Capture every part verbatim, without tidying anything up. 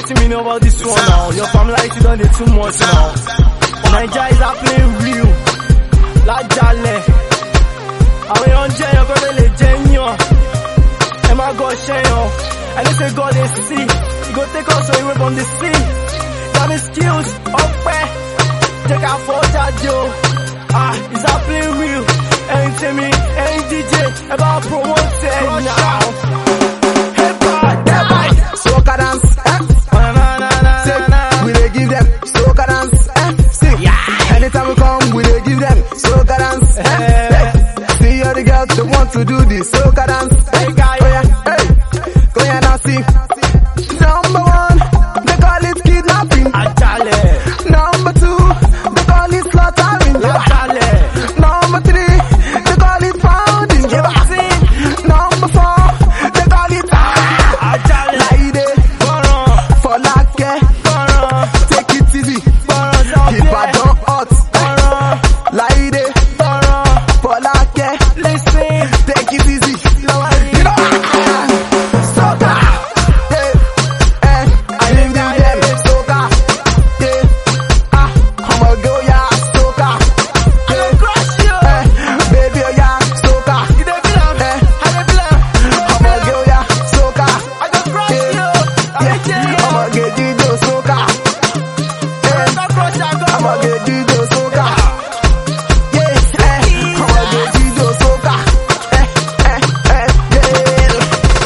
getting me know about this one now. Your familiarity done it too much now. Nigeria is happening real. La jale. Àwọn èèyàn jẹ́ èèyàn kọ́ lè jẹ́ yàn. Ẹ má gọ ṣẹ́yàn. And they say God is see. He go take us away from the sea. Got the skills, ọpẹ́. Take our forge yo. Ah, it's happening real. Ain't to me, ain't D J. About promote it now. Hip hop, hip hop. Soca dance, eh? Say, we dey give them soca dance, eh? See, anytime we come, we dey give them soca dance, eh? Hey, see all the girls they want to do this soca dance, eh? Oh yeah, hey, go yeah now see. Number one, they call it kidnapping. Ajale. Number two, they call it slaughtering. Ajale. Number three, they call it pounding. Number four, they call it ah. Ajale. Laide, for like, take it easy. Ibadan hot. Laide, for like, Listen. take it easy. You know, soca. Yeah, eh, I live them soca. Yeah, ah, I'm a girl, yeah, soca. Yeah, Crush you. eh, baby, oh yeah, soca. You dey feel am? Eh, I dey feel am. I'm a girl, yeah, soca. I go crush you. I dey tell you. Yeah, I'm a girl, Gido soca. I go crush you. I go. I'm a girl, Gido soca. Yeah, eh, I'm a girl, Gido soca. Eh, eh, eh, yeah.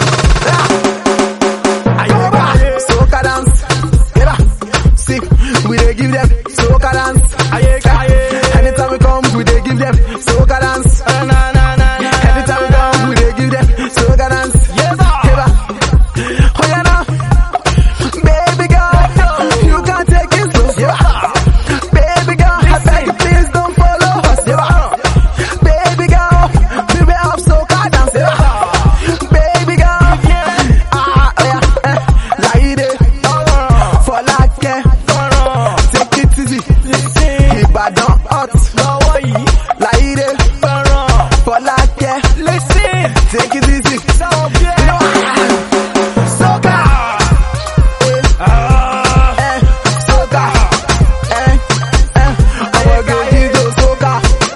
Ayoba, soca dance. Yeah, see, we dey give them soca dance. Aye, aye. Anytime we come, we dey give them soca dance. Na na na na. Anytime we come, we dey give them soca dance. Yeah, ba. Yeah, oh yeah now, baby girl, you can take it slow. Yeah, baby girl, I beg you please don't follow us. Yeah, baby girl, we will have soca dance. Yeah, baby girl, ah, oh yeah, eh, like it, for like, yeah, take it easy. Ibadan hot, like it, for like, yeah, take it easy. You know, soca, eh, soca, eh, eh, I'm a girl, Gido soca.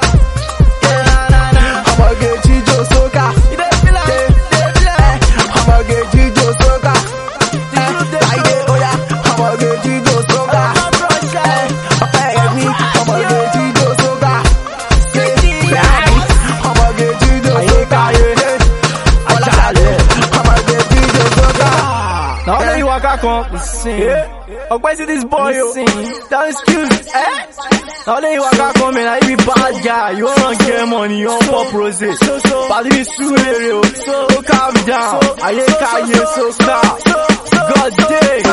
I'm a girl, Gido soca. Eh, I'm a girl, Gido soca. Eh, like it, oh yeah, I'm a girl, Gido soca. Eh, eh, me, I'm a girl, Gido soca. Yeah, I'm a girl, Gido soca. Eh, I'm a girl, Gido soca. Now let you walk out, listen. Oh, where's this boy? That excuse, eh? Now let you walk out, man. I be bad guy. You wanna get money, you want pop rose. So, so, but if it's too late, so calm down. I ain't calm you, so stop. God damn.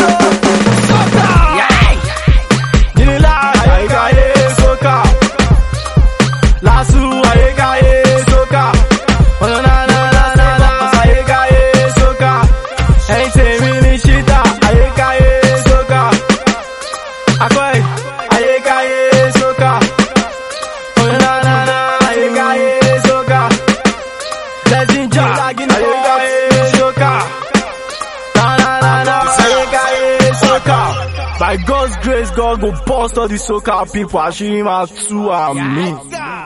Yeah. Nini la, I got it, so calm. Lasu, I got it, so calm. Oh, na na na na na, I got it, so calm. Ain't say me ni shita, I got it, so calm. Akoy, I got it, so calm. Oh, na na na, I got it, so calm. Legend Jack, I got it, so calm. Na na na na, I got it, so calm. By God's grace, God go bust all the soca people. I show him how to and me.